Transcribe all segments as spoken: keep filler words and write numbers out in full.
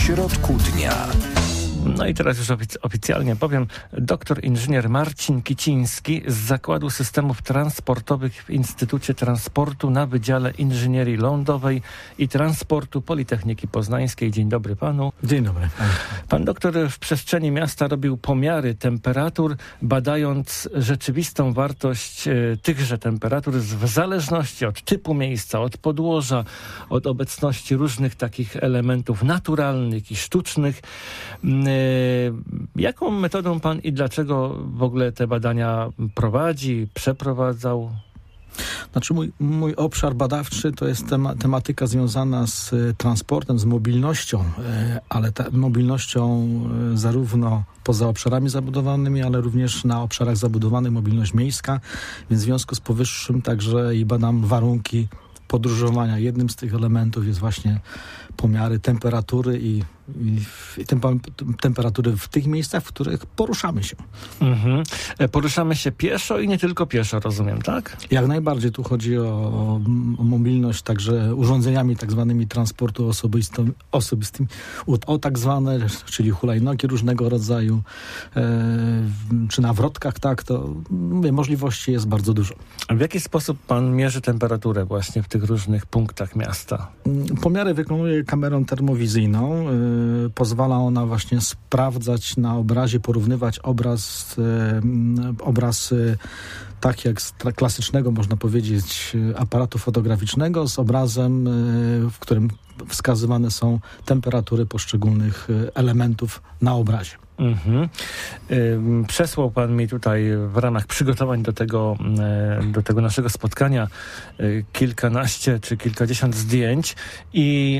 środku dnia. No i teraz już ofic- oficjalnie powiem, doktor inżynier Marcin Kiciński z Zakładu Systemów Transportowych w Instytucie Transportu na Wydziale Inżynierii Lądowej i Transportu Politechniki Poznańskiej. Dzień dobry panu. Dzień dobry. Pan doktor w przestrzeni miasta robił pomiary temperatur, badając rzeczywistą wartość e, tychże temperatur w zależności od typu miejsca, od podłoża, od obecności różnych takich elementów naturalnych i sztucznych. E, Jaką metodą pan i dlaczego w ogóle te badania prowadzi, przeprowadzał? Znaczy mój, mój obszar badawczy to jest tema, tematyka związana z transportem, z mobilnością, ale ta mobilnością zarówno poza obszarami zabudowanymi, ale również na obszarach zabudowanych, mobilność miejska, więc w związku z powyższym także i badam warunki podróżowania. Jednym z tych elementów jest właśnie pomiary temperatury i, i, i tempa, temperatury w tych miejscach, w których poruszamy się. Mhm. Poruszamy się pieszo i nie tylko pieszo, rozumiem, tak? Jak najbardziej tu chodzi o, o mobilność także urządzeniami tak zwanymi transportu osobistym, osobistym, o tak zwane, czyli hulajnogi różnego rodzaju, e, czy na wrotkach, tak, to mówię, możliwości jest bardzo dużo. A w jaki sposób pan mierzy temperaturę właśnie w tych różnych punktach miasta? Pomiary wykonuje kamerą termowizyjną. Yy, pozwala ona właśnie sprawdzać na obrazie, porównywać obraz, yy, obraz yy, tak jak z klasycznego, można powiedzieć, aparatu fotograficznego z obrazem, yy, w którym wskazywane są temperatury poszczególnych yy, elementów na obrazie. Mhm. Przesłał pan mi tutaj w ramach przygotowań do tego, do tego naszego spotkania kilkanaście czy kilkadziesiąt zdjęć i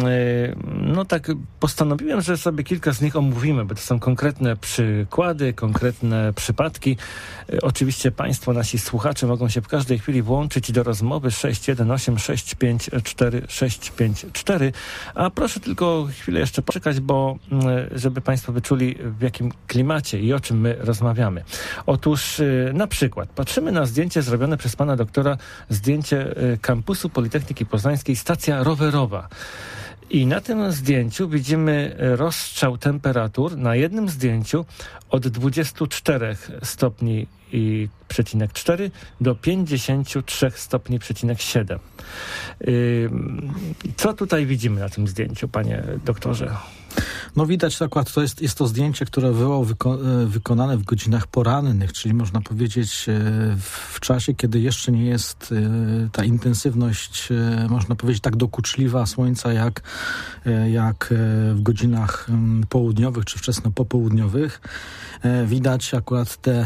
no tak postanowiłem, że sobie kilka z nich omówimy, bo to są konkretne przykłady, konkretne przypadki. Oczywiście państwo, nasi słuchacze mogą się w każdej chwili włączyć do rozmowy sześć jeden osiem sześć pięć cztery sześć pięć cztery, a proszę tylko chwilę jeszcze poczekać, bo żeby państwo wyczuli, w jakim klimacie i o czym my rozmawiamy. Otóż y, na przykład patrzymy na zdjęcie zrobione przez pana doktora, zdjęcie y, kampusu Politechniki Poznańskiej, stacja rowerowa. I na tym zdjęciu widzimy rozstrzał temperatur na jednym zdjęciu od dwudziestu czterech stopni i przecinek cztery do pięćdziesięciu trzech stopni przecinek siedem. Yy, co tutaj widzimy na tym zdjęciu, panie doktorze? No widać akurat, to jest, jest to zdjęcie, które było wyko- wykonane w godzinach porannych, czyli można powiedzieć w czasie, kiedy jeszcze nie jest ta intensywność, można powiedzieć, tak dokuczliwa słońca, jak, jak w godzinach południowych czy wczesno popołudniowych. Widać akurat te,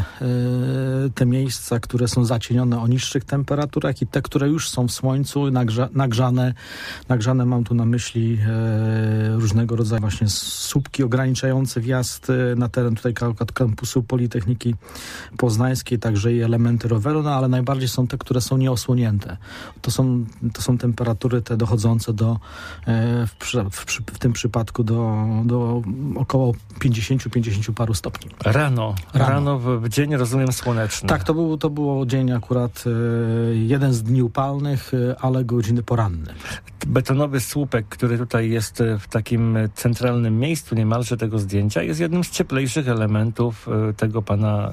te miejsca, które są zacienione o niższych temperaturach i te, które już są w słońcu nagrza- nagrzane. Nagrzane mam tu na myśli różnego rodzaju właśnie słupki ograniczające wjazd na teren tutaj kampusu Politechniki Poznańskiej, także i elementy roweru, no ale najbardziej są te, które są nieosłonięte. To są, to są temperatury te dochodzące do, w, w, w tym przypadku do, do około pięćdziesięciu, pięćdziesięciu paru stopni. Rano. Rano, Rano w, w dzień, rozumiem, słoneczny. Tak, to był, to było dzień akurat e, jeden z dni upalnych, e, ale godziny poranne. Betonowy słupek, który tutaj jest w takim centralnym miejscu niemalże tego zdjęcia, jest jednym z cieplejszych elementów tego pana,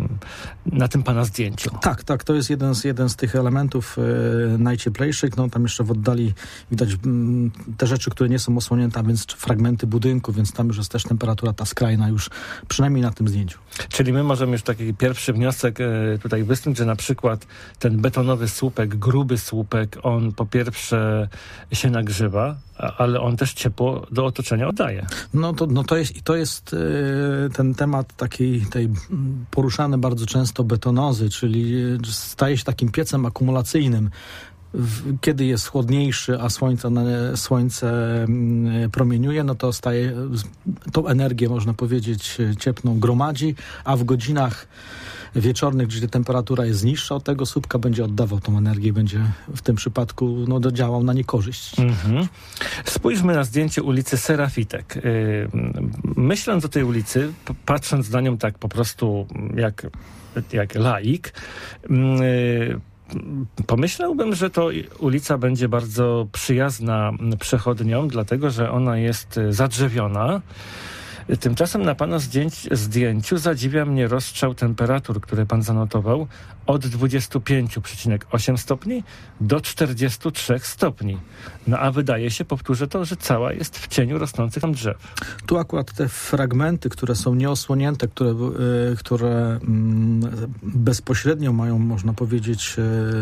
na tym pana zdjęciu. Tak, tak, to jest jeden z, jeden z tych elementów e, najcieplejszych. No tam jeszcze w oddali widać m, te rzeczy, które nie są osłonięte, a więc fragmenty budynku, więc tam już jest też temperatura ta skrajna już, przynajmniej na tym zdjęciu. Czyli my możemy już taki pierwszy wniosek e, tutaj wysnuć, że na przykład ten betonowy słupek, gruby słupek, on po pierwsze się nagrzewa, ale on też ciepło do otoczenia oddaje. No to, no to jest, i to jest yy, ten temat takiej tej poruszany bardzo często betonozy, czyli staje się takim piecem akumulacyjnym. W, kiedy jest chłodniejszy, a słońce, słońce promieniuje, no to staje, tą energię, można powiedzieć, cieplną gromadzi, a w godzinach wieczornych, gdzie temperatura jest niższa od tego słupka, będzie oddawał tą energię, będzie w tym przypadku no, działał na niekorzyść. Mhm. Spójrzmy na zdjęcie ulicy Serafitek. Yy, myśląc o tej ulicy, p- patrząc na nią tak po prostu jak, jak laik, yy, pomyślałbym, że to ulica będzie bardzo przyjazna przechodniom, dlatego że ona jest zadrzewiona. Tymczasem na pana zdjęć, zdjęciu zadziwia mnie rozstrzał temperatur, które pan zanotował, od dwudziestu pięciu przecinek osiem stopni do czterdziestu trzech stopni. No a wydaje się, powtórzę to, że cała jest w cieniu rosnących tam drzew. Tu akurat te fragmenty, które są nieosłonięte, które, y, które y, bezpośrednio mają, można powiedzieć,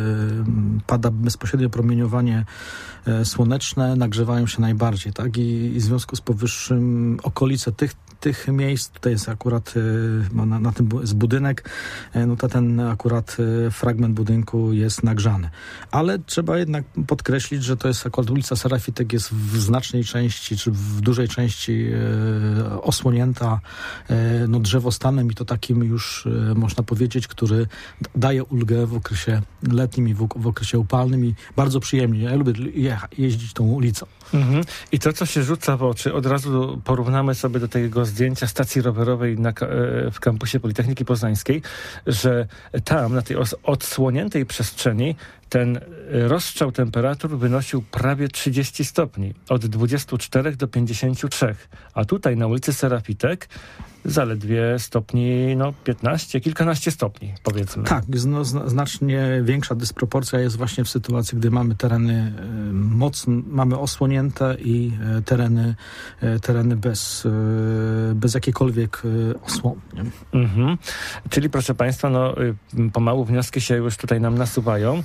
y, pada bezpośrednio promieniowanie y, słoneczne, nagrzewają się najbardziej, tak? I, i w związku z powyższym okolice tych tych miejsc, tutaj jest akurat na, na tym jest budynek, no to ten akurat fragment budynku jest nagrzany. Ale trzeba jednak podkreślić, że to jest akurat ulica Serafitek jest w znacznej części, czy w dużej części e, osłonięta e, no, drzewostanem i to takim już e, można powiedzieć, który daje ulgę w okresie letnim i w, w okresie upalnym i bardzo przyjemnie. Ja lubię jecha, jeździć tą ulicą. Mhm. I to, co się rzuca w oczy, od razu porównamy sobie do tego zdjęcia stacji rowerowej na, w kampusie Politechniki Poznańskiej, że tam, na tej odsłoniętej przestrzeni, ten rozstrzał temperatur wynosił prawie trzydzieści stopni, od dwudziestu czterech do pięćdziesięciu trzech, a tutaj na ulicy Serafitek zaledwie stopni, no piętnaście, kilkanaście stopni, powiedzmy. Tak, no, znacznie większa dysproporcja jest właśnie w sytuacji, gdy mamy tereny y, mocno, mamy osłonięte i y, tereny, y, tereny bez, y, bez jakiejkolwiek y, osłony. Mhm. Czyli proszę państwa, no y, pomału wnioski się już tutaj nam nasuwają.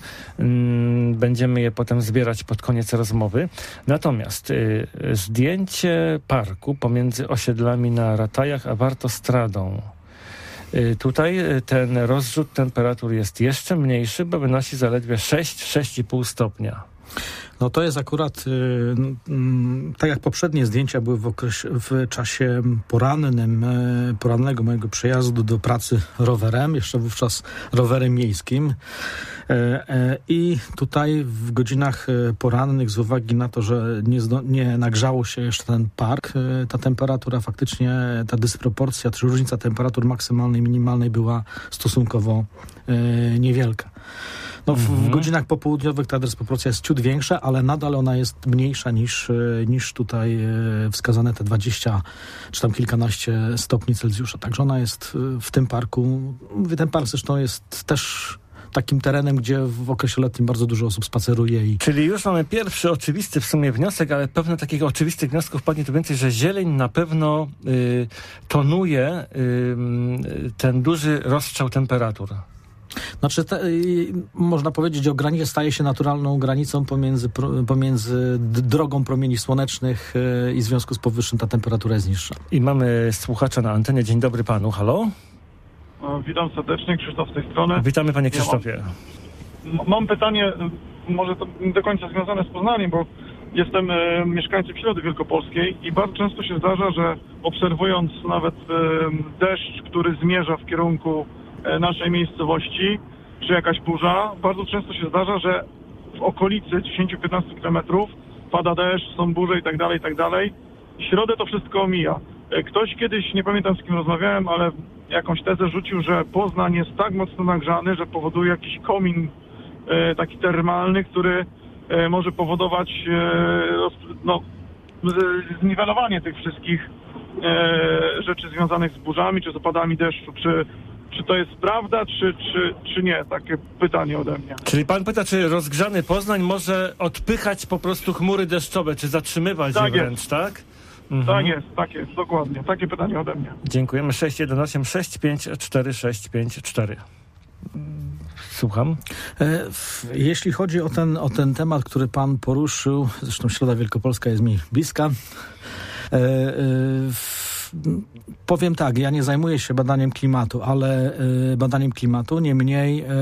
Y, będziemy je potem zbierać pod koniec rozmowy. Natomiast y, zdjęcie parku pomiędzy osiedlami na Ratajach a Wartostradą. Tutaj ten rozrzut temperatur jest jeszcze mniejszy, bo wynosi zaledwie sześć do sześciu i pół stopnia. No to jest akurat, yy, tak jak poprzednie zdjęcia były w, okresie, w czasie porannym, yy, porannego mojego przejazdu do pracy rowerem, jeszcze wówczas rowerem miejskim. Yy, yy, I tutaj w godzinach porannych z uwagi na to, że nie, zdo, nie nagrzało się jeszcze ten park, yy, ta temperatura faktycznie, ta dysproporcja, czy różnica temperatur maksymalnej i minimalnej była stosunkowo yy, niewielka. No, w, w godzinach popołudniowych ta dysproporcja jest ciut większa, ale nadal ona jest mniejsza niż, niż tutaj wskazane te dwadzieścia czy tam kilkanaście stopni Celsjusza. Także ona jest w tym parku. Mówię, ten park zresztą jest też takim terenem, gdzie w okresie letnim bardzo dużo osób spaceruje. I... Czyli już mamy pierwszy oczywisty w sumie wniosek, ale pewno takich oczywistych wniosków padnie tu więcej, że zieleń na pewno y, tonuje y, ten duży rozstrzał temperatur. Znaczy, te, y, można powiedzieć, że granica staje się naturalną granicą pomiędzy, pro, pomiędzy drogą promieni słonecznych y, i w związku z powyższym ta temperatura jest niższa. I mamy słuchacza na antenie. Dzień dobry panu. Halo? Witam serdecznie, Krzysztof z tej strony. Witamy panie Krzysztofie. Ja mam, mam pytanie, może to nie do końca związane z Poznaniem, bo jestem e, mieszkańcem Środy Wielkopolskiej i bardzo często się zdarza, że obserwując nawet e, deszcz, który zmierza w kierunku e, naszej miejscowości, czy jakaś burza, bardzo często się zdarza, że w okolicy dziesięć do piętnastu kilometrów pada deszcz, są burze i tak dalej, i tak dalej. Środę to wszystko omija. E, ktoś kiedyś, nie pamiętam z kim rozmawiałem, ale jakąś tezę rzucił, że Poznań jest tak mocno nagrzany, że powoduje jakiś komin e, taki termalny, który e, może powodować e, no, zniwelowanie tych wszystkich e, rzeczy związanych z burzami czy z opadami deszczu. Czy, czy to jest prawda, czy, czy, czy nie? Takie pytanie ode mnie. Czyli pan pyta, czy rozgrzany Poznań może odpychać po prostu chmury deszczowe, czy zatrzymywać tak je wręcz, jest. tak? Mhm. Tak jest, tak jest, dokładnie. Takie pytanie ode mnie. Dziękujemy. sześć jeden osiem sześć pięć cztery sześć pięć cztery. Słucham. E, w, jeśli chodzi o ten, o ten temat, który pan poruszył, zresztą Środa Wielkopolska jest mi bliska, e, e, w, powiem tak, ja nie zajmuję się badaniem klimatu, ale e, badaniem klimatu, niemniej e,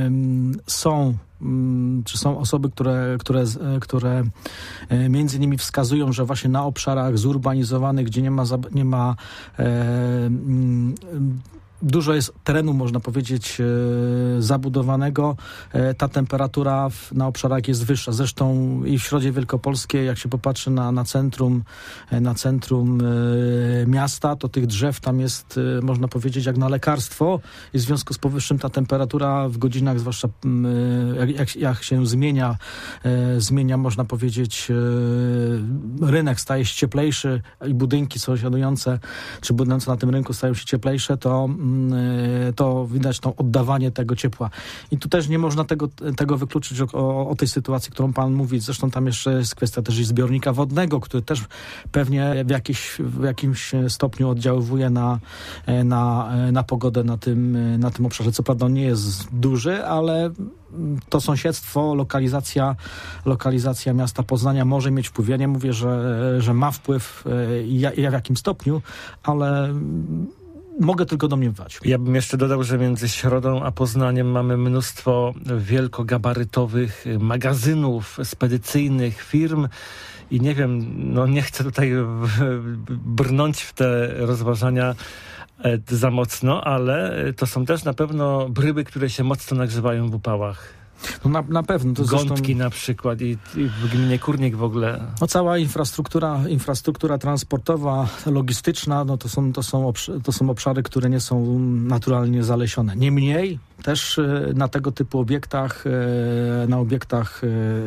są czy są osoby, które, które, które między innymi wskazują, że właśnie na obszarach zurbanizowanych, gdzie nie ma, nie ma e, dużo jest terenu, można powiedzieć, zabudowanego. Ta temperatura na obszarach jest wyższa. Zresztą i w Środzie Wielkopolskiej, jak się popatrzy na, na centrum, na centrum miasta, to tych drzew tam jest, można powiedzieć, jak na lekarstwo. I w związku z powyższym ta temperatura w godzinach, zwłaszcza jak, jak, jak się zmienia, zmienia, można powiedzieć, rynek staje się cieplejszy i budynki sąsiadujące, czy budynki na tym rynku stają się cieplejsze, to to widać to oddawanie tego ciepła. I tu też nie można tego, tego wykluczyć o, o tej sytuacji, którą pan mówi. Zresztą tam jeszcze jest kwestia też i zbiornika wodnego, który też pewnie w, jakiś, w jakimś stopniu oddziaływuje na, na, na pogodę na tym, na tym obszarze. Co prawda on nie jest duży, ale to sąsiedztwo, lokalizacja, lokalizacja miasta Poznania może mieć wpływ. Ja nie mówię, że, że ma wpływ i ja, ja w jakim stopniu, ale mogę tylko domniemywać. Ja bym jeszcze dodał, że między Środą a Poznaniem mamy mnóstwo wielkogabarytowych magazynów, spedycyjnych firm i nie wiem, no nie chcę tutaj brnąć w te rozważania za mocno, ale to są też na pewno bryły, które się mocno nagrzewają w upałach. No na, na pewno. To Gątki zresztą na przykład i, i w gminie Kórnik w ogóle. No cała infrastruktura, infrastruktura transportowa, logistyczna, no to są, to są, obsz- to są obszary, które nie są naturalnie zalesione. Niemniej też na tego typu obiektach, na obiektach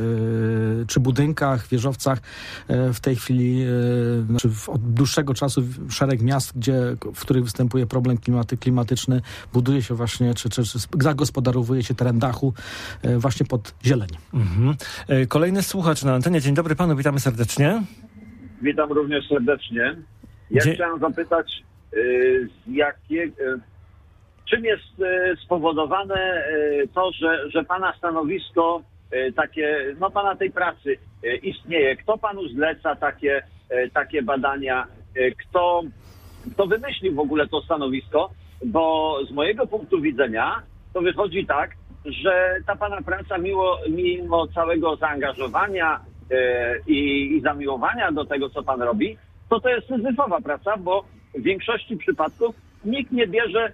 czy budynkach, wieżowcach w tej chwili, znaczy od dłuższego czasu szereg miast, gdzie, w których występuje problem klimaty, klimatyczny, buduje się właśnie, czy, czy, czy zagospodarowuje się teren dachu właśnie pod zieleń. Mhm. Kolejny słuchacz na antenie. Dzień dobry panu, witamy serdecznie. Witam również serdecznie. Ja Dzie- chciałem zapytać, y, z jakie, y, czym jest y, spowodowane y, to, że, że pana stanowisko y, takie, no pana tej pracy y, istnieje. Kto panu zleca takie, y, takie badania? Y, kto, kto wymyślił w ogóle to stanowisko? Bo z mojego punktu widzenia to wychodzi tak, że ta pana praca mimo, mimo całego zaangażowania yy, i, i zamiłowania do tego, co pan robi, to to jest syzyfowa praca, bo w większości przypadków nikt nie bierze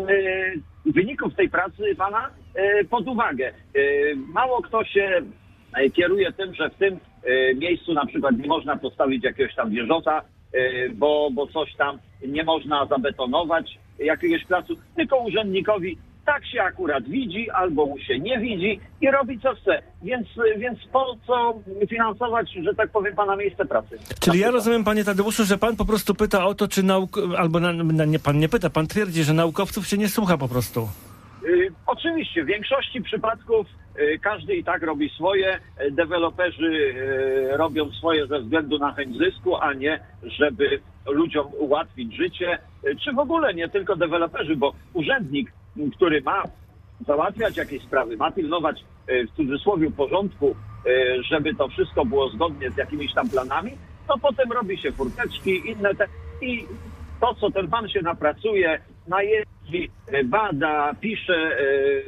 yy, wyników tej pracy pana yy, pod uwagę. Yy, mało kto się yy, kieruje tym, że w tym yy, miejscu na przykład nie można postawić jakiegoś tam wieżowca, yy, bo, bo coś tam nie można zabetonować jakiegoś placu, tylko urzędnikowi tak się akurat widzi, albo mu się nie widzi i robi co chce. Więc, więc po co finansować, że tak powiem, pana miejsce pracy? Czyli ja rozumiem, panie Tadeuszu, że pan po prostu pyta o to, czy nauk... albo na, na, nie, pan nie pyta, pan twierdzi, że naukowców się nie słucha po prostu. Y, oczywiście, w większości przypadków y, każdy i tak robi swoje. Y, deweloperzy y, robią swoje ze względu na chęć zysku, a nie żeby ludziom ułatwić życie. Y, czy w ogóle nie tylko deweloperzy, bo urzędnik, który ma załatwiać jakieś sprawy, ma pilnować w cudzysłowie porządku, żeby to wszystko było zgodnie z jakimiś tam planami, to potem robi się furteczki, inne te i to, co ten pan się napracuje, najeździ, bada, pisze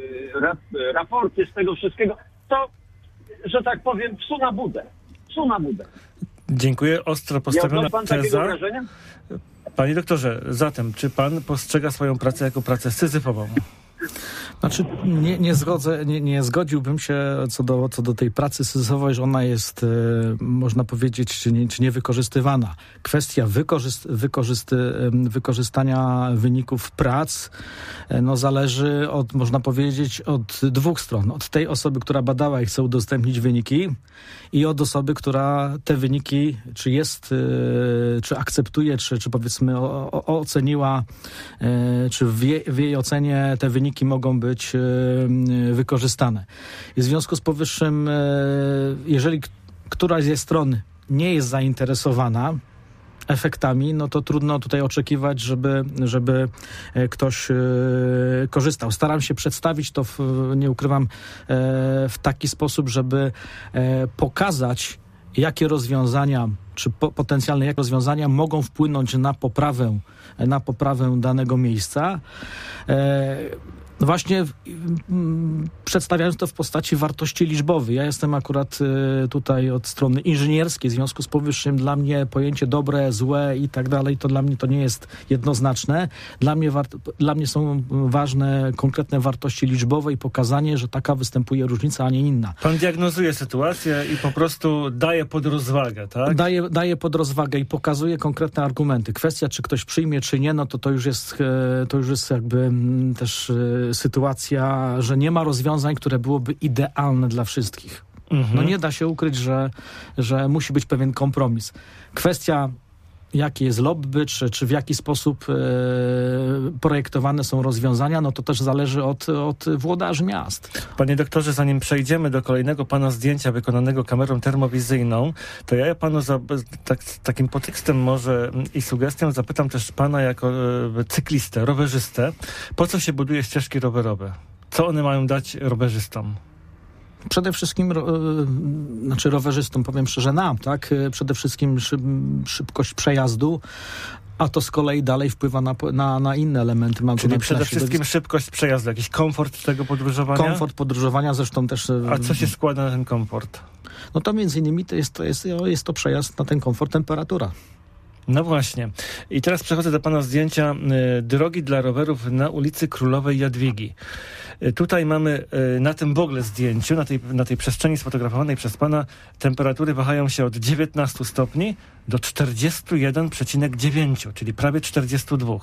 raporty z tego wszystkiego, to, że tak powiem, psu na budę. Psu na budę. Dziękuję. Ostro postawiona Nie pan teza. takiego wrażenia? Panie doktorze, zatem, czy pan postrzega swoją pracę jako pracę syzyfową? Znaczy, nie, nie, zgodzę, nie, nie zgodziłbym się co do, co do tej pracy syzyfowej, że ona jest, e, można powiedzieć, czy, nie, czy niewykorzystywana. Kwestia wykorzyst, wykorzysty, wykorzystania wyników prac e, no, zależy od, można powiedzieć, od dwóch stron. Od tej osoby, która badała i chce udostępnić wyniki, i od osoby, która te wyniki, czy jest, e, czy akceptuje, czy, czy powiedzmy o, o, oceniła, e, czy w jej, w jej ocenie te wyniki mogą być być wykorzystane. I w związku z powyższym, jeżeli któraś ze stron nie jest zainteresowana efektami, no to trudno tutaj oczekiwać, żeby, żeby ktoś korzystał. Staram się przedstawić to, w, nie ukrywam, w taki sposób, żeby pokazać, jakie rozwiązania, czy po, potencjalne jakie rozwiązania mogą wpłynąć na poprawę, na poprawę danego miejsca. No właśnie przedstawiając to w postaci wartości liczbowej. Ja jestem akurat tutaj od strony inżynierskiej, w związku z powyższym dla mnie pojęcie dobre, złe i tak dalej, to dla mnie to nie jest jednoznaczne. Dla mnie, war- dla mnie są ważne konkretne wartości liczbowe i pokazanie, że taka występuje różnica, a nie inna. Pan diagnozuje sytuację i po prostu daje pod rozwagę, tak? Daje, daje pod rozwagę i pokazuje konkretne argumenty. Kwestia, czy ktoś przyjmie, czy nie, no to to już jest, to już jest jakby też sytuacja, że nie ma rozwiązań, które byłoby idealne dla wszystkich. Mhm. No nie da się ukryć, że, że musi być pewien kompromis. Kwestia, jakie jest lobby, czy, czy w jaki sposób e, projektowane są rozwiązania, no to też zależy od, od włodarzy miast. Panie doktorze, zanim przejdziemy do kolejnego pana zdjęcia wykonanego kamerą termowizyjną, to ja panu za, tak, takim podtekstem może i sugestią zapytam też pana jako e, cyklistę, rowerzystę, po co się buduje ścieżki rowerowe? Co one mają dać rowerzystom? Przede wszystkim, ro, znaczy rowerzystom, powiem szczerze, nam, tak? Przede wszystkim szyb, szybkość przejazdu, a to z kolei dalej wpływa na, na, na inne elementy. Mam Czyli przede wszystkim szybkość przejazdu, jakiś komfort tego podróżowania? Komfort podróżowania, zresztą też... A co się składa na ten komfort? No to między innymi to jest, to jest, jest to przejazd na ten komfort, temperatura. No właśnie. I teraz przechodzę do pana zdjęcia y, drogi dla rowerów na ulicy Królowej Jadwigi. Y, tutaj mamy y, na tym w ogóle zdjęciu, na tej, na tej przestrzeni sfotografowanej przez pana, temperatury wahają się od dziewiętnastu stopni do czterdziestu jeden przecinek dziewięć, czyli prawie czterdziestu dwa.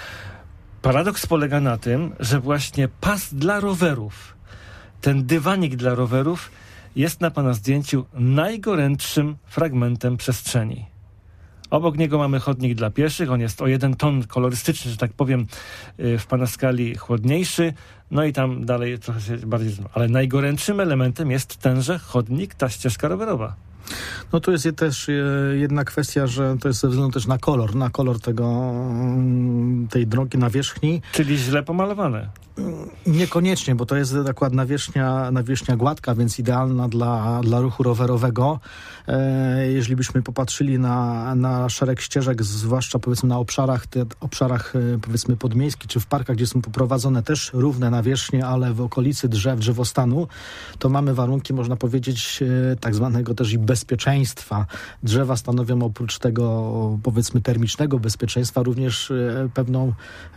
Paradoks polega na tym, że właśnie pas dla rowerów, ten dywanik dla rowerów jest na pana zdjęciu najgorętszym fragmentem przestrzeni. Obok niego mamy chodnik dla pieszych, on jest o jeden ton kolorystyczny, że tak powiem, w pana skali chłodniejszy, no i tam dalej trochę się bardziej... Ale najgorętszym elementem jest tenże chodnik, ta ścieżka rowerowa. No tu jest też jedna kwestia, że to jest ze względu też na kolor, na kolor tego, tej drogi, nawierzchni. Czyli źle pomalowane. Niekoniecznie, bo to jest akurat nawierzchnia, nawierzchnia gładka, więc idealna dla, dla ruchu rowerowego. E, jeżeli byśmy popatrzyli na, na szereg ścieżek, zwłaszcza powiedzmy na obszarach, te, obszarach powiedzmy podmiejskich, czy w parkach, gdzie są poprowadzone też równe nawierzchnie, ale w okolicy drzew, drzewostanu, to mamy warunki, można powiedzieć, e, tak zwanego też i bezpieczeństwa. Drzewa stanowią oprócz tego powiedzmy termicznego bezpieczeństwa również e, pewną,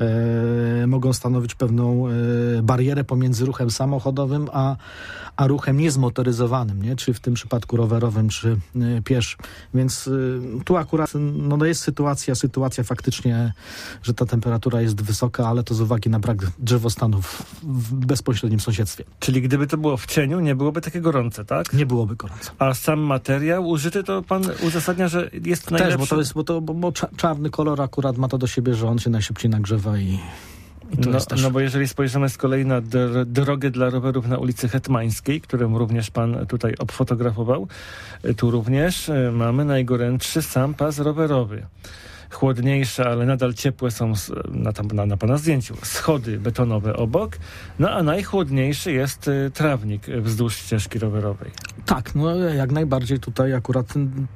e, mogą stanowić pewną barierę pomiędzy ruchem samochodowym a, a ruchem niezmotoryzowanym, nie? Czy w tym przypadku rowerowym, czy y, pieszym. Więc y, tu akurat no, jest sytuacja, sytuacja faktycznie, że ta temperatura jest wysoka, ale to z uwagi na brak drzewostanów w bezpośrednim sąsiedztwie. Czyli gdyby to było w cieniu, nie byłoby takie gorące, tak? Nie byłoby gorące. A sam materiał użyty, to pan uzasadnia, że jest najlepszy? Też, bo to jest, bo, to, bo, bo czarny kolor akurat ma to do siebie, że on się najszybciej nagrzewa i No, też... no bo jeżeli spojrzymy z kolei na dr- drogę dla rowerów na ulicy Hetmańskiej, którą również pan tutaj obfotografował, tu również y, mamy najgorętszy sam pas rowerowy. Chłodniejsze, ale nadal ciepłe są na, tam, na, na pana zdjęciu schody betonowe obok, no a najchłodniejszy jest y, trawnik wzdłuż ścieżki rowerowej. Tak, no jak najbardziej tutaj akurat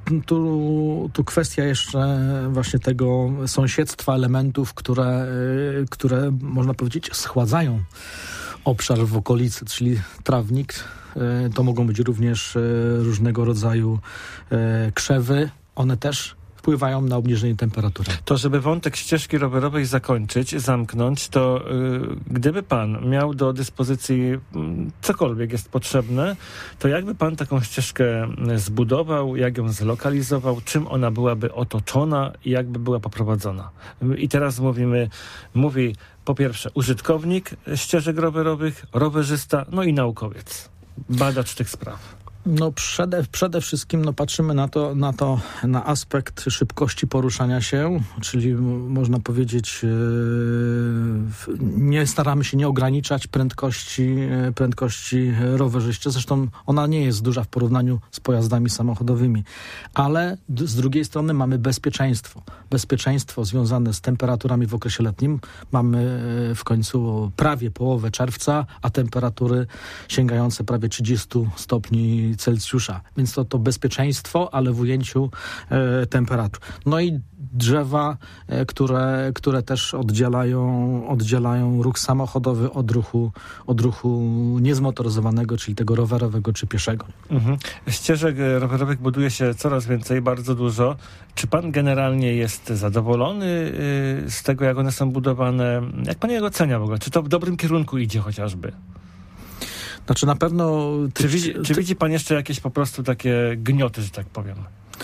tu, tu kwestia jeszcze właśnie tego sąsiedztwa elementów, które, y, które można powiedzieć schładzają obszar w okolicy, czyli trawnik, y, to mogą być również y, różnego rodzaju y, krzewy, one też wpływają na obniżenie temperatury. To, żeby wątek ścieżki rowerowej zakończyć, zamknąć, to yy, gdyby pan miał do dyspozycji yy, cokolwiek jest potrzebne, to jakby pan taką ścieżkę zbudował, jak ją zlokalizował, czym ona byłaby otoczona i jakby była poprowadzona. I teraz mówimy, mówi po pierwsze użytkownik ścieżek rowerowych, rowerzysta, no i naukowiec, badacz tych spraw. No przede, przede wszystkim no, patrzymy na to, na to, na aspekt szybkości poruszania się, czyli m- można powiedzieć yy, nie staramy się nie ograniczać prędkości, yy, prędkości rowerzyście. Zresztą ona nie jest duża w porównaniu z pojazdami samochodowymi, ale d- z drugiej strony mamy bezpieczeństwo. Bezpieczeństwo związane z temperaturami w okresie letnim. Mamy yy, w końcu prawie połowę czerwca, a temperatury sięgające prawie trzydzieści stopni Celsjusza. Więc to, to bezpieczeństwo, ale w ujęciu e, temperatur. No i drzewa, które, które też oddzielają, oddzielają ruch samochodowy od ruchu, od ruchu niezmotoryzowanego, czyli tego rowerowego czy pieszego. Mhm. Ścieżek rowerowych buduje się coraz więcej, bardzo dużo. Czy pan generalnie jest zadowolony y, z tego, jak one są budowane? Jak pan je ocenia w ogóle? Czy to w dobrym kierunku idzie chociażby? Znaczy na pewno... Ty, czy, widzi, ty, czy widzi pan jeszcze jakieś po prostu takie gnioty, że tak powiem?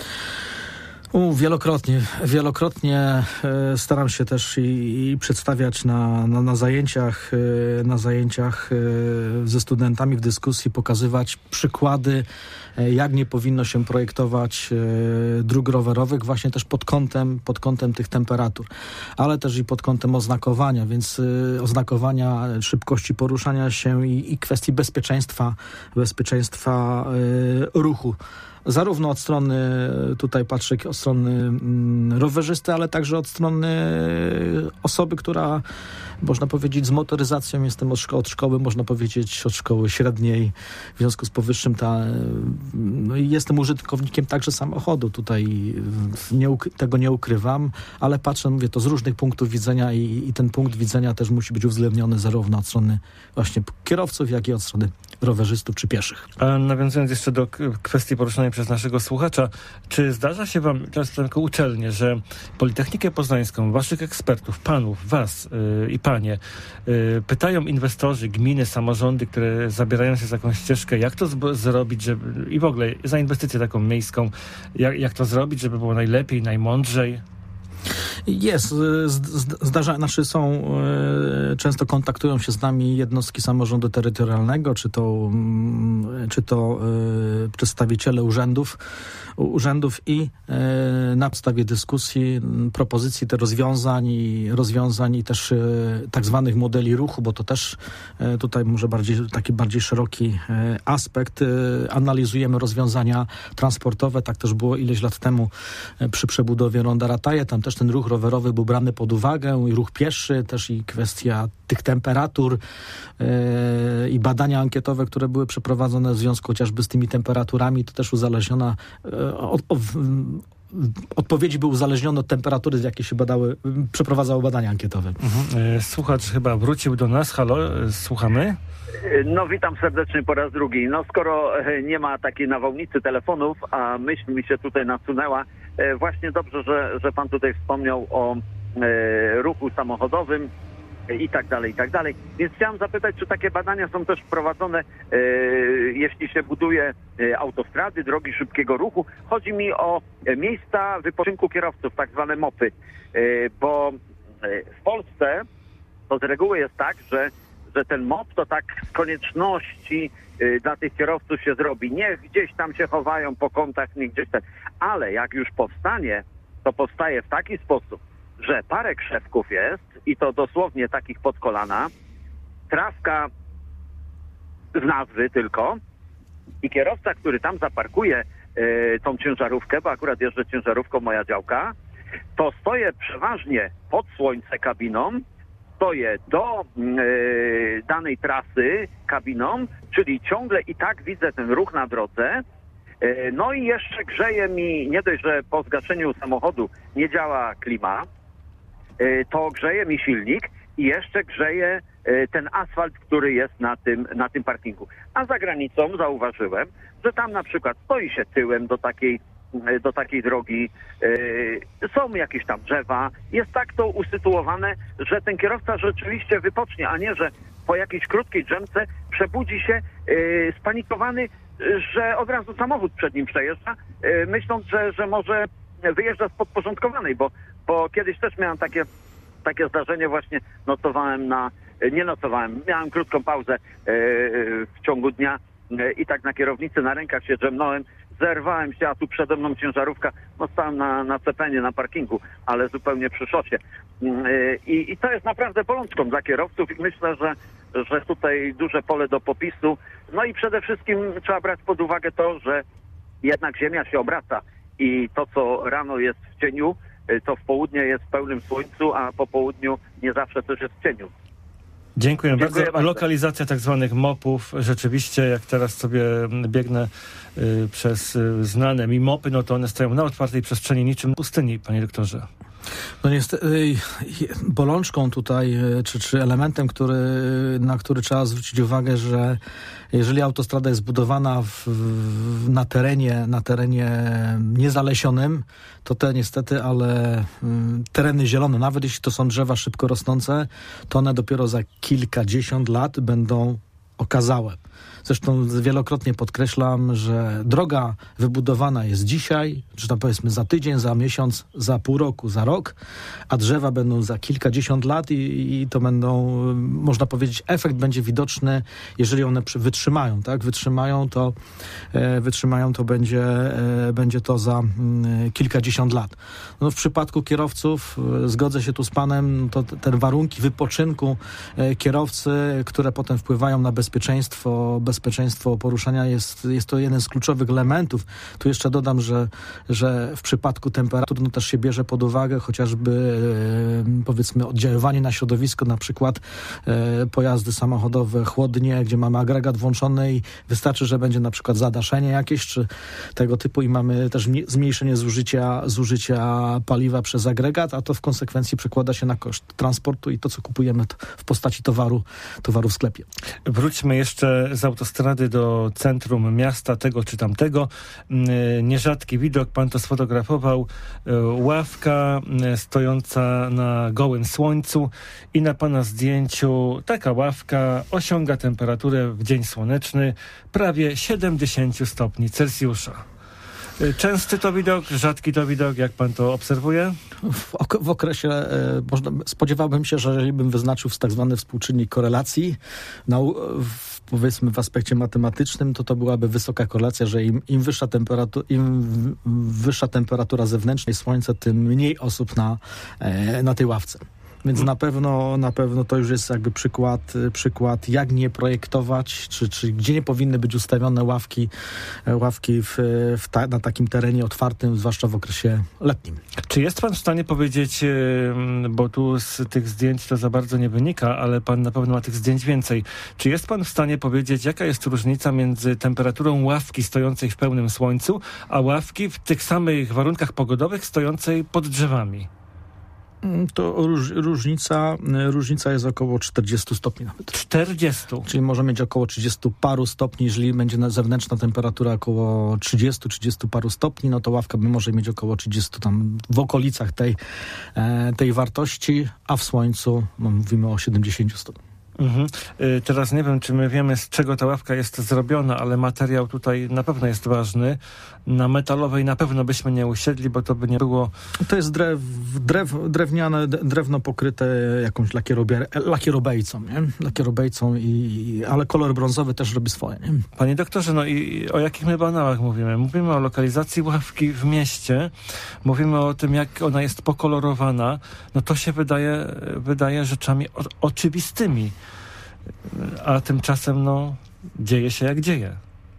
U, wielokrotnie. Wielokrotnie e, staram się też i, i przedstawiać na, na, na zajęciach, e, na zajęciach e, ze studentami w dyskusji, pokazywać przykłady, e, jak nie powinno się projektować e, dróg rowerowych, właśnie też pod kątem, pod kątem tych temperatur, ale też i pod kątem oznakowania, więc e, oznakowania szybkości poruszania się i, i kwestii bezpieczeństwa, bezpieczeństwa e, ruchu. Zarówno od strony, tutaj patrzę, od strony mm, rowerzysty, ale także od strony osoby, która, można powiedzieć, z motoryzacją, jestem od, szko- od szkoły, można powiedzieć, od szkoły średniej. W związku z powyższym ta, no, jestem użytkownikiem także samochodu. Tutaj nie uk- tego nie ukrywam, ale patrzę, mówię, to z różnych punktów widzenia i, i ten punkt widzenia też musi być uwzględniony zarówno od strony właśnie kierowców, jak i od strony rowerzystów czy pieszych. A nawiązując jeszcze do kwestii poruszonej przez naszego słuchacza, czy zdarza się wam, teraz tylko uczelnie, że Politechnikę Poznańską, waszych ekspertów, panów, was yy, i panie, yy, pytają inwestorzy, gminy, samorządy, które zabierają się za jakąś ścieżkę, jak to z- zrobić, żeby, i w ogóle za inwestycję taką miejską, jak, jak to zrobić, żeby było najlepiej, najmądrzej? Jest, zdarza, znaczy są, e, często kontaktują się z nami jednostki samorządu terytorialnego, czy to, czy to e, przedstawiciele urzędów, urzędów i e, na podstawie dyskusji, propozycji te rozwiązań i rozwiązań i też e, tak zwanych modeli ruchu, bo to też e, tutaj może bardziej taki bardziej szeroki e, aspekt. E, analizujemy rozwiązania transportowe, tak też było ileś lat temu e, przy przebudowie Ronda Rataje, tam też ten ruch rowerowy był brany pod uwagę i ruch pieszy, też i kwestia tych temperatur e, i badania ankietowe, które były przeprowadzone w związku chociażby z tymi temperaturami, to też uzależniona e, od, od, odpowiedzi były uzależnione od temperatury, z jakiej się badały, przeprowadzały badania ankietowe. Mhm. Słuchacz chyba wrócił do nas. Halo, słuchamy? No witam serdecznie po raz drugi. No skoro nie ma takiej nawałnicy telefonów, a myśl mi się tutaj nasunęła, właśnie dobrze, że, że pan tutaj wspomniał o e, ruchu samochodowym i tak dalej, i tak dalej. Więc chciałem zapytać, czy takie badania są też prowadzone, e, jeśli się buduje e, autostrady, drogi szybkiego ruchu. Chodzi mi o e, miejsca wypoczynku kierowców, tak zwane mopy, e, bo e, w Polsce to z reguły jest tak, że że ten mop to tak z konieczności y, dla tych kierowców się zrobi. Niech gdzieś tam się chowają po kątach, nie gdzieś tam. Ale jak już powstanie, to powstaje w taki sposób, że parę krzewków jest i to dosłownie takich pod kolana, trawka z nazwy tylko i kierowca, który tam zaparkuje y, tą ciężarówkę, bo akurat jeżdżę ciężarówką, moja działka, to stoję przeważnie pod słońce kabiną, stoję do y, danej trasy kabiną, czyli ciągle i tak widzę ten ruch na drodze. Y, no i jeszcze grzeje mi, nie dość, że po zgaszeniu samochodu nie działa klima, y, to grzeje mi silnik i jeszcze grzeje y, ten asfalt, który jest na tym, na tym parkingu. A za granicą zauważyłem, że tam na przykład stoi się tyłem do takiej do takiej drogi, yy, są jakieś tam drzewa, jest tak to usytuowane, że ten kierowca rzeczywiście wypocznie, a nie, że po jakiejś krótkiej drzemce przebudzi się yy, spanikowany, yy, że od razu samochód przed nim przejeżdża, yy, myśląc, że, że może wyjeżdża z podporządkowanej, bo, bo kiedyś też miałem takie, takie zdarzenie, właśnie nocowałem na, nie nocowałem, miałem krótką pauzę yy, w ciągu dnia yy, i tak na kierownicy na rękach się drzemnąłem, zerwałem się, a tu przede mną ciężarówka, no stałem na, na cepenie, na parkingu, ale zupełnie przy szosie. I, I to jest naprawdę bolączką dla kierowców i myślę, że, że tutaj duże pole do popisu. No i przede wszystkim trzeba brać pod uwagę to, że jednak Ziemia się obraca i to, co rano jest w cieniu, to w południe jest w pełnym słońcu, a po południu nie zawsze też jest w cieniu. Dziękuję, Dziękuję bardzo. bardzo. Lokalizacja tak zwanych mopów, rzeczywiście jak teraz sobie biegnę y, przez y, znane mi mopy, no to one stoją na otwartej przestrzeni niczym pustyni, panie doktorze. No niestety bolączką tutaj, czy, czy elementem, który, na który trzeba zwrócić uwagę, że jeżeli autostrada jest budowana w, w, na terenie, na terenie niezalesionym, to te niestety, ale y, tereny zielone, nawet jeśli to są drzewa szybko rosnące, to one dopiero za kilkadziesiąt lat będą okazałe. Zresztą wielokrotnie podkreślam, że droga wybudowana jest dzisiaj, czy tam powiedzmy za tydzień, za miesiąc, za pół roku, za rok, a drzewa będą za kilkadziesiąt lat i, i to będą, można powiedzieć, efekt będzie widoczny, jeżeli one przy, wytrzymają, tak? Wytrzymają to, e, wytrzymają to będzie, e, będzie to za e, kilkadziesiąt lat. No, w przypadku kierowców, e, zgodzę się tu z panem, to te warunki wypoczynku e, kierowcy, które potem wpływają na bezpieczeństwo, bezpieczeństwo poruszania jest, jest to jeden z kluczowych elementów. Tu jeszcze dodam, że, że w przypadku temperatur no też się bierze pod uwagę chociażby e, powiedzmy oddziaływanie na środowisko, na przykład e, pojazdy samochodowe, chłodnie, gdzie mamy agregat włączony i wystarczy, że będzie na przykład zadaszenie jakieś, czy tego typu i mamy też zmniejszenie zużycia, zużycia paliwa przez agregat, a to w konsekwencji przekłada się na koszt transportu i to, co kupujemy w postaci towaru, towaru w sklepie. Wróćmy jeszcze z autostrady do centrum miasta, tego czy tamtego. Nierzadki widok, pan to sfotografował. Ławka stojąca na gołym słońcu i na pana zdjęciu taka ławka osiąga temperaturę w dzień słoneczny prawie siedemdziesiąt stopni Celsjusza. Częsty to widok, rzadki to widok, jak pan to obserwuje? W, ok- w okresie, e, można, spodziewałbym się, że jeżeli bym wyznaczył tak zwany współczynnik korelacji, na, w, powiedzmy w aspekcie matematycznym, to to byłaby wysoka korelacja, że im, im, wyższa, temperatura, im wyższa temperatura zewnętrznej słońca, tym mniej osób na, e, na tej ławce. Więc na pewno, na pewno to już jest jakby przykład, przykład jak nie projektować, czy, czy gdzie nie powinny być ustawione ławki, ławki w, w ta, na takim terenie otwartym, zwłaszcza w okresie letnim. Czy jest pan w stanie powiedzieć, bo tu z tych zdjęć to za bardzo nie wynika, ale pan na pewno ma tych zdjęć więcej. Czy jest pan w stanie powiedzieć, jaka jest różnica między temperaturą ławki stojącej w pełnym słońcu, a ławki w tych samych warunkach pogodowych stojącej pod drzewami? To róż, różnica, różnica jest około czterdzieści stopni nawet. czterdzieści? Czyli może mieć około trzydzieści paru stopni, jeżeli będzie zewnętrzna temperatura około trzydzieści, trzydzieści paru stopni, no to ławka może mieć około trzydzieści tam w okolicach tej, tej wartości, a w słońcu no, mówimy o siedemdziesięciu stopniach. Mhm. Y, teraz nie wiem, czy my wiemy, z czego ta ławka jest zrobiona, ale materiał tutaj na pewno jest ważny. Na metalowej na pewno byśmy nie usiedli, bo to by nie było... To jest drew, drew, drewniane, drewno pokryte jakąś lakierobie, lakierobejcą, nie? Lakierobejcą, i, ale kolor brązowy też robi swoje. Nie? Panie doktorze, no i o jakich my banałach mówimy? Mówimy o lokalizacji ławki w mieście, mówimy o tym, jak ona jest pokolorowana. No to się wydaje, wydaje rzeczami o, oczywistymi. A tymczasem, no, dzieje się jak dzieje.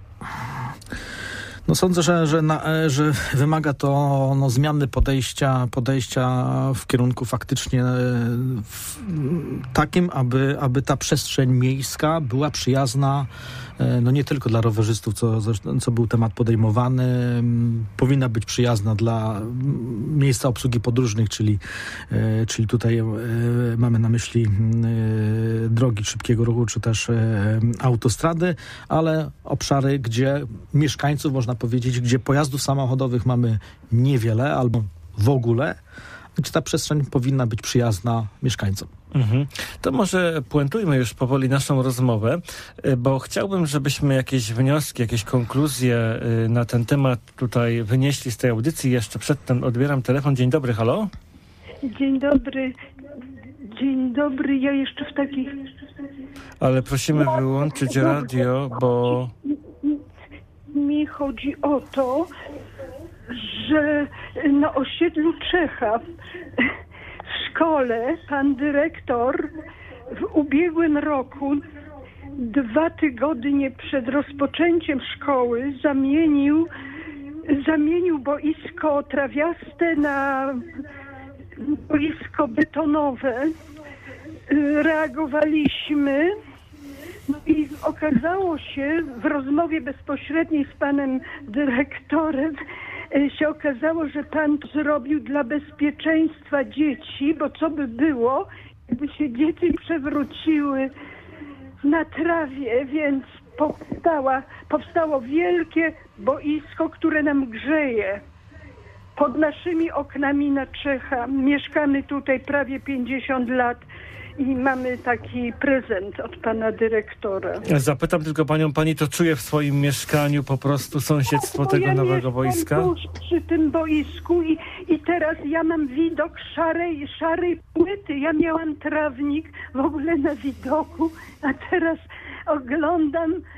No sądzę, że, że, na, że wymaga to no, zmiany podejścia, podejścia w kierunku faktycznie w, takim, aby, aby ta przestrzeń miejska była przyjazna no nie tylko dla rowerzystów, co, co był temat podejmowany, powinna być przyjazna dla miejsca obsługi podróżnych, czyli, czyli tutaj mamy na myśli drogi szybkiego ruchu, czy też autostrady, ale obszary, gdzie mieszkańców, można powiedzieć, gdzie pojazdów samochodowych mamy niewiele albo w ogóle, gdzie ta przestrzeń powinna być przyjazna mieszkańcom. Mhm. To może puentujmy już powoli naszą rozmowę, bo chciałbym, żebyśmy jakieś wnioski, jakieś konkluzje na ten temat tutaj wynieśli z tej audycji. Jeszcze przedtem odbieram telefon. Dzień dobry, halo? Dzień dobry. Dzień dobry. Ja jeszcze w takich... Ale prosimy wyłączyć radio, bo... Mi chodzi o to, że na osiedlu Czecha w szkole pan dyrektor w ubiegłym roku, dwa tygodnie przed rozpoczęciem szkoły, zamienił, zamienił boisko trawiaste na boisko betonowe reagowaliśmy. No i okazało się w rozmowie bezpośredniej z panem dyrektorem, się okazało, że pan to zrobił dla bezpieczeństwa dzieci, bo co by było, jakby się dzieci przewróciły na trawie, więc powstała, powstało wielkie boisko, które nam grzeje. Pod naszymi oknami na Czecha. Mieszkamy tutaj prawie pięćdziesiąt lat i mamy taki prezent od pana dyrektora. Zapytam tylko panią, pani to czuje w swoim mieszkaniu po prostu sąsiedztwo tego ja nowego boiska? Tuż przy tym boisku i, i teraz ja mam widok szarej, szarej płyty. Ja miałam trawnik w ogóle na widoku, a teraz oglądam y,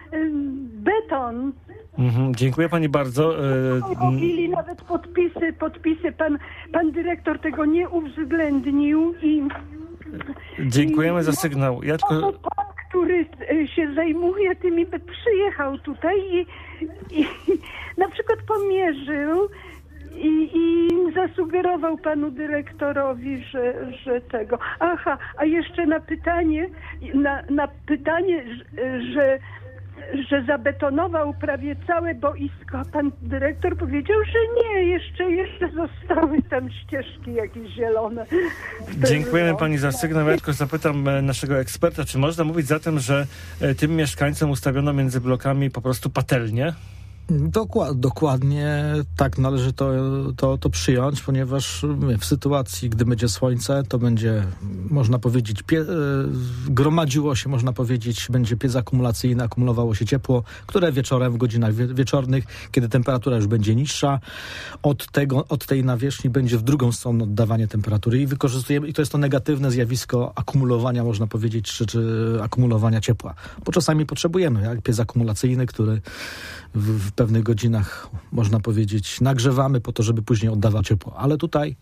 beton. Mhm, dziękuję pani bardzo. Robili nawet podpisy, podpisy. Pan, pan dyrektor tego nie uwzględnił i... Dziękujemy i, za sygnał. Ja tylko... Pan, który się zajmuje tymi, przyjechał tutaj i, i na przykład pomierzył i, i zasugerował panu dyrektorowi, że, że tego. Aha, a jeszcze na pytanie, na, na pytanie, że że zabetonował prawie całe boisko, a pan dyrektor powiedział, że nie, jeszcze, jeszcze zostały tam ścieżki jakieś zielone. Dziękujemy pani za sygnał. Ja tylko zapytam naszego eksperta, czy można mówić zatem, że tym mieszkańcom ustawiono między blokami po prostu patelnię? Dokład, dokładnie tak należy to, to, to przyjąć, ponieważ w sytuacji, gdy będzie słońce, to będzie, można powiedzieć, pie, gromadziło się, można powiedzieć, będzie piec akumulacyjny, akumulowało się ciepło, które wieczorem w godzinach wie, wieczornych, kiedy temperatura już będzie niższa, od, tego, od tej nawierzchni będzie w drugą stronę oddawanie temperatury i wykorzystujemy, i to jest to negatywne zjawisko akumulowania, można powiedzieć, czy, czy akumulowania ciepła, bo czasami potrzebujemy, jak piec akumulacyjny, który w, w pewnych godzinach, można powiedzieć, nagrzewamy po to, żeby później oddawać ciepło. Ale tutaj,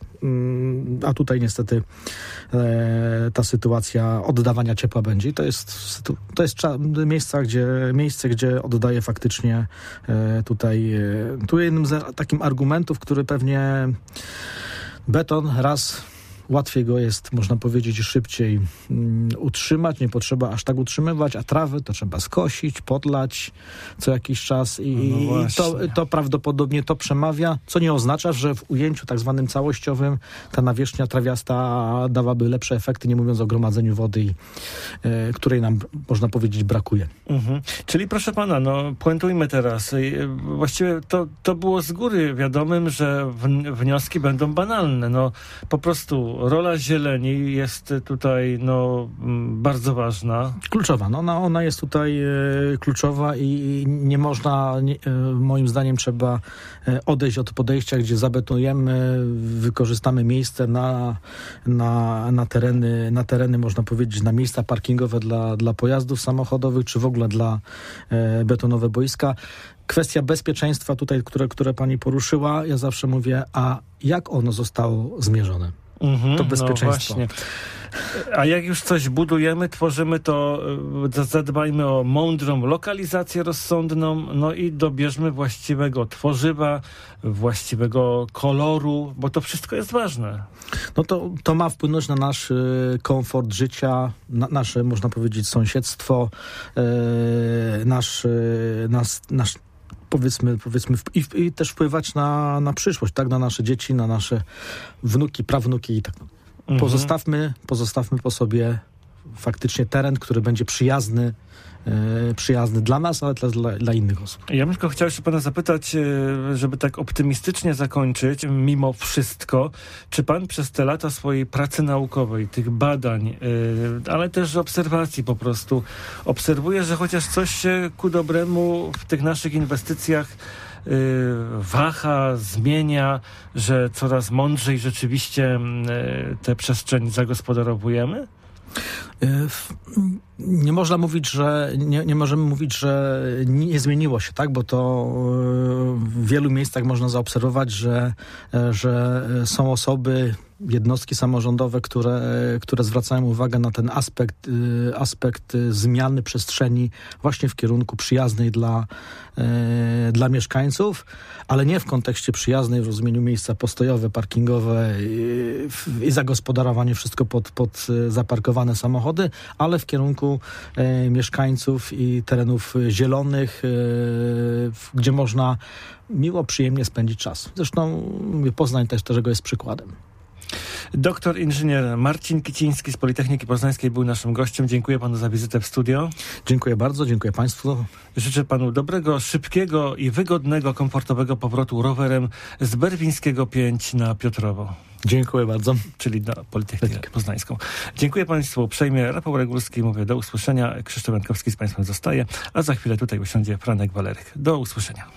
mm, a tutaj niestety e, ta sytuacja oddawania ciepła będzie. I to jest, to jest cza- miejsca, gdzie, miejsce, gdzie oddaje faktycznie e, tutaj, e, tu jednym z takich argumentów, który pewnie beton raz łatwiej go jest, można powiedzieć, szybciej um, utrzymać, nie potrzeba aż tak utrzymywać, a trawy to trzeba skosić, podlać co jakiś czas i, no i to, to prawdopodobnie to przemawia, co nie oznacza, że w ujęciu tak zwanym całościowym ta nawierzchnia trawiasta dawałaby lepsze efekty, nie mówiąc o gromadzeniu wody, i, e, której nam, można powiedzieć, brakuje. Mhm. Czyli proszę pana, no puentujmy teraz. Właściwie to, to było z góry wiadomym, że w, wnioski będą banalne. No po prostu rola zieleni jest tutaj no, bardzo ważna. Kluczowa. No, ona, ona jest tutaj e, kluczowa i nie można, nie, e, moim zdaniem trzeba e, odejść od podejścia, gdzie zabetonujemy, wykorzystamy miejsce na, na, na, tereny, na tereny, można powiedzieć, na miejsca parkingowe dla, dla pojazdów samochodowych, czy w ogóle dla e, betonowe boiska. Kwestia bezpieczeństwa tutaj, które, które pani poruszyła, ja zawsze mówię, a jak ono zostało zmierzone? Mhm, to bezpieczeństwo. No a jak już coś budujemy, tworzymy, to zadbajmy o mądrą lokalizację rozsądną, no i dobierzmy właściwego tworzywa, właściwego koloru, bo to wszystko jest ważne. No to, to ma wpłynąć na nasz y, komfort życia, na nasze, można powiedzieć, sąsiedztwo, y, nasz, y, nas, nasz powiedzmy, powiedzmy i, i też wpływać na, na przyszłość, tak, na nasze dzieci, na nasze wnuki, prawnuki i tak. Mhm. Pozostawmy, pozostawmy po sobie faktycznie teren, który będzie przyjazny, e, przyjazny dla nas, ale też dla, dla innych osób. Ja bym tylko chciał jeszcze pana zapytać, żeby tak optymistycznie zakończyć, mimo wszystko, czy pan przez te lata swojej pracy naukowej, tych badań, ale też obserwacji po prostu, obserwuje, że chociaż coś się ku dobremu w tych naszych inwestycjach waha, zmienia, że coraz mądrzej rzeczywiście te przestrzenie zagospodarowujemy? Nie można mówić, że nie, nie możemy mówić, że nie zmieniło się, tak? Bo to w wielu miejscach można zaobserwować, że, że są osoby, jednostki samorządowe, które, które zwracają uwagę na ten aspekt, aspekt zmiany przestrzeni właśnie w kierunku przyjaznej dla, dla mieszkańców, ale nie w kontekście przyjaznej w rozumieniu miejsca postojowe, parkingowe i, i zagospodarowanie wszystko pod, pod zaparkowane samochody, ale w kierunku mieszkańców i terenów zielonych, gdzie można miło, przyjemnie spędzić czas. Zresztą Poznań też tego jest przykładem. Doktor inżynier Marcin Kiciński z Politechniki Poznańskiej był naszym gościem. Dziękuję panu za wizytę w studio. Dziękuję bardzo, dziękuję państwu. Życzę panu dobrego, szybkiego i wygodnego, komfortowego powrotu rowerem z Berwińskiego pięć na Piotrowo. Dziękuję bardzo. Czyli na Politechnikę Poznańską. Dziękuję państwu uprzejmie. Rafał Regulski, mówię do usłyszenia. Krzysztof Jankowski z państwem zostaje, a za chwilę tutaj usiądzie Franek Walerych. Do usłyszenia.